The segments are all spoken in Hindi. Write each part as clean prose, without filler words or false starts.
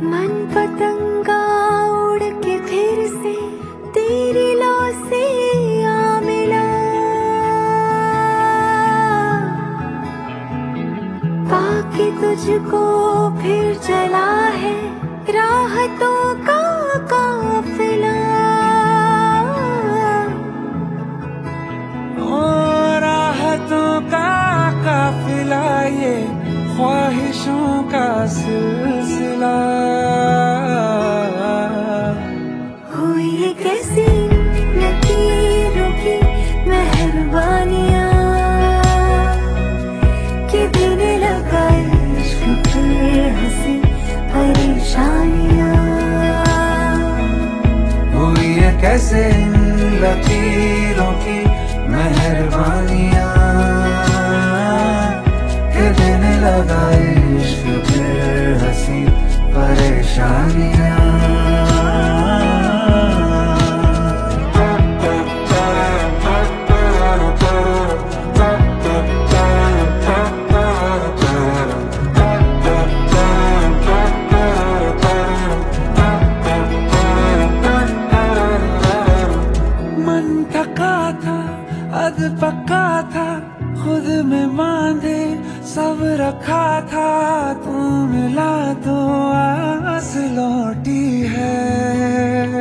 मन पतंगा उड़ के फिर से तेरी लौ से आ मिला, पाके तुझको फिर चला है राहतों का काफिला। ओ राहतों का काफिला, ये ख्वाहिशों का सिलसिला। हुई ये कैसी लकीरों की मेहरबानियाँ कि देने लगा इश्क पे हंसी परेशानियाँ। हुई ये कैसे लकीरों की मेहरबानियाँ कि देने लगा इश्क फिर हंसी परेशानियाँ। मन थका था, अध पक्का था, खुद में बांधे सब रखा था। तू मिला तो आस लौटी है।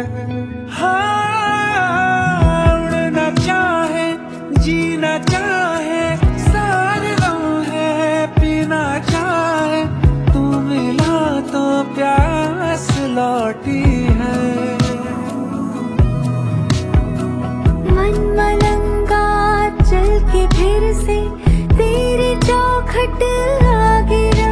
हाँ, उड़ना चाहे जीना चाहे सारे लम्हे पीना चाहे, तू मिला तो प्यास लौटी है। मन मलंगा चल के फिर से तेरी चौखट आ गिरा,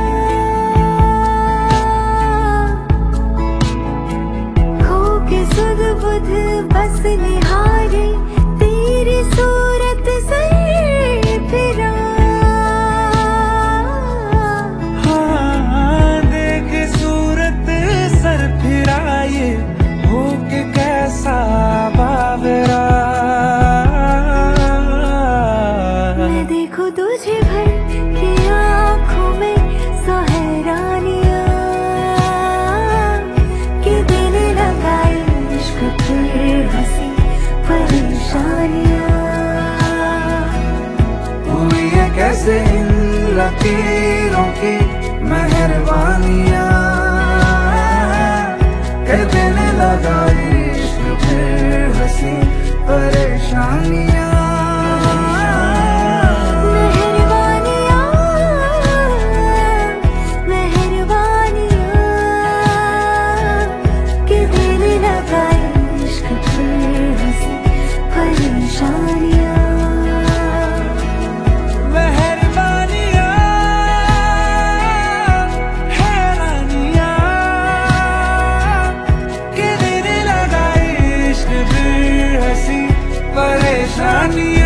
खो के सुध बुध बस निहारे तेरी सूरत से फिरा। हाँ, देख सूरत सर फिरा, ये हो के कैसा बावरा। मैं देखूं तुझे भर के आँखों में सौ हैरानियाँ कि देने लगा इश्क फिर हंसी परेशानियाँ। हुई है कैसे इन लकीरों की मेहरबानियाँ कि देने लगा इश्क फिर हंसी परेशानियाँ। परेशानियाँ